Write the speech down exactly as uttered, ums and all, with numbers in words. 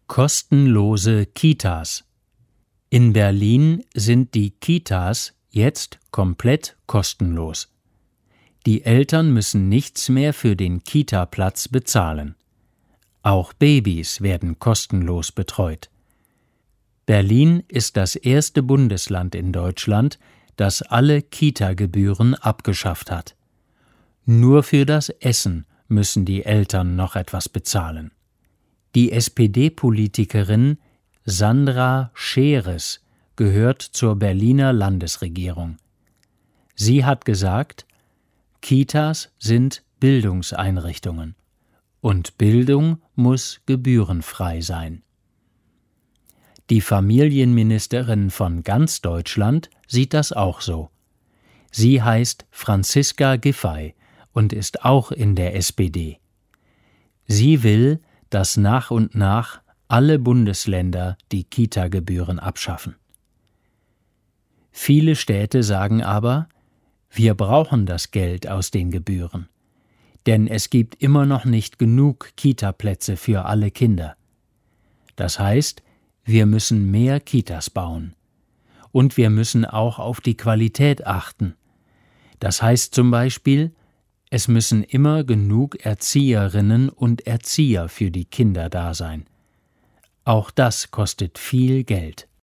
Kostenlose Kitas. In Berlin sind die Kitas jetzt komplett kostenlos. Die Eltern müssen nichts mehr für den Kita-Platz bezahlen. Auch Babys werden kostenlos betreut. Berlin ist das erste Bundesland in Deutschland, das alle Kita-Gebühren abgeschafft hat. Nur für das Essen müssen die Eltern noch etwas bezahlen. Die S P D-Politikerin Sandra Scheres gehört zur Berliner Landesregierung. Sie hat gesagt, Kitas sind Bildungseinrichtungen und Bildung muss gebührenfrei sein. Die Familienministerin von ganz Deutschland sieht das auch so. Sie heißt Franziska Giffey und ist auch in der S P D. Sie will, dass nach und nach alle Bundesländer die Kita-Gebühren abschaffen. Viele Städte sagen aber, wir brauchen das Geld aus den Gebühren, denn es gibt immer noch nicht genug Kita-Plätze für alle Kinder. Das heißt, wir müssen mehr Kitas bauen. Und wir müssen auch auf die Qualität achten. Das heißt zum Beispiel, es müssen immer genug Erzieherinnen und Erzieher für die Kinder da sein. Auch das kostet viel Geld.